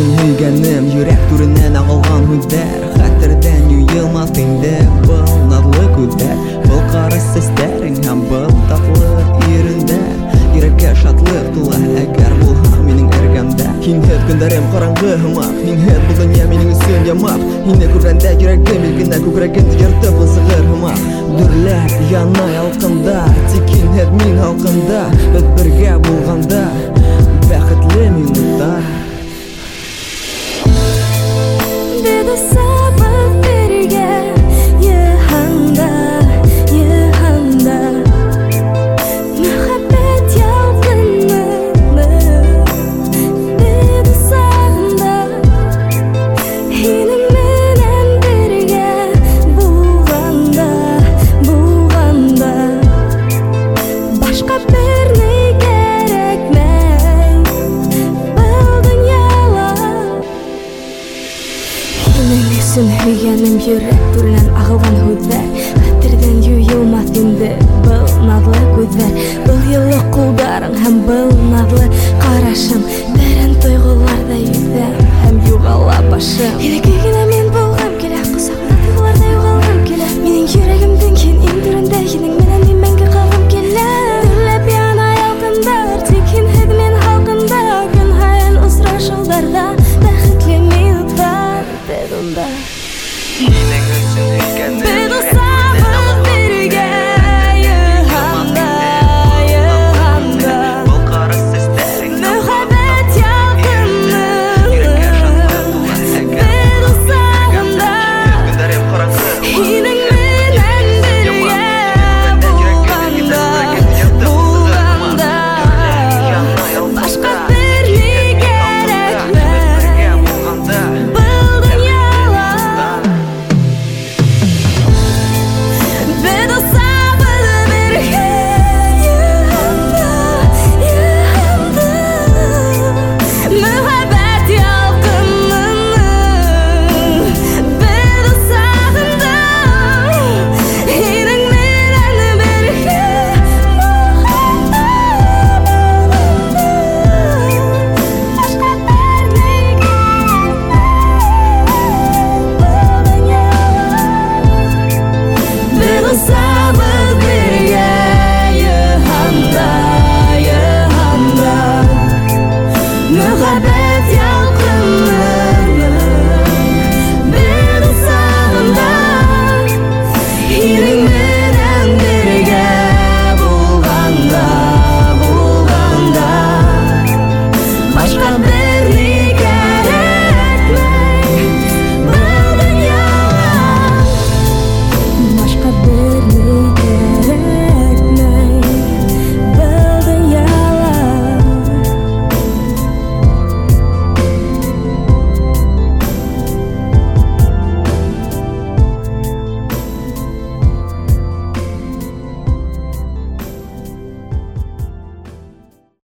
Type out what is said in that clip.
Сен һөйгәнем йөрәк түреннән ағылган һүзләр, хәтердән юйылмас инде был надлы күлдәр. Был кара сәсләрең һәм был татлы ирендә, йөрәккә шатлык тула әгәр булһаң минең эргәмдә. Һинһеҙ көндәрем ҡараңғы һымаҡ, һинһеҙ был донъя минең өсөн ямаҡ. Һине күргәндә йөрәгем илгенә күкрәгемде йыртып ысығыр һымаҡ. Дөрләп яна ялҡындар, тик һинһеҙ мин һалҡында. Беҙ бергә булғанда бәхетле минуттар. Беҙ осабыҙ бергә йыһанда, йыһанда. Мөхәббәт ялҡыны беҙ осағында. Һинең менән бергә булғанда, булғанда. Башҡа бер ни кәрәкмәй был донъяла. Һинең өсөн һөйгәнем йөрәк түренән ағылған һүҙҙәр, хәтерҙән юйылмаҫ инде был наҙлы күҙҙәр. Был йылы ҡулдарың һәм был наҙлы ҡарашың, тәрән тойғоларҙа йөҙәм һәм юғала башым.